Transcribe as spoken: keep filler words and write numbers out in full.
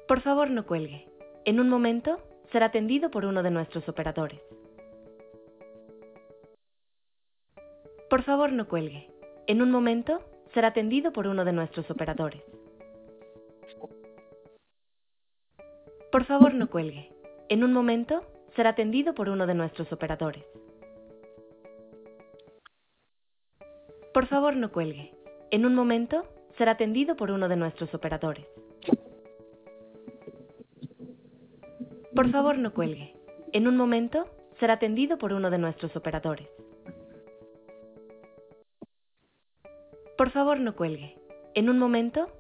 Por favor, no cuelgue. En un momento, será atendido por uno de nuestros operadores. Por favor, no cuelgue. En un momento, será atendido por uno de nuestros operadores. Por favor, no cuelgue. En un momento, será atendido por uno de nuestros operadores. Por favor, no cuelgue. En un momento, será atendido por uno de nuestros operadores. Por favor, no cuelgue. En un momento, será atendido por uno de nuestros operadores. Por favor, no cuelgue. En un momento,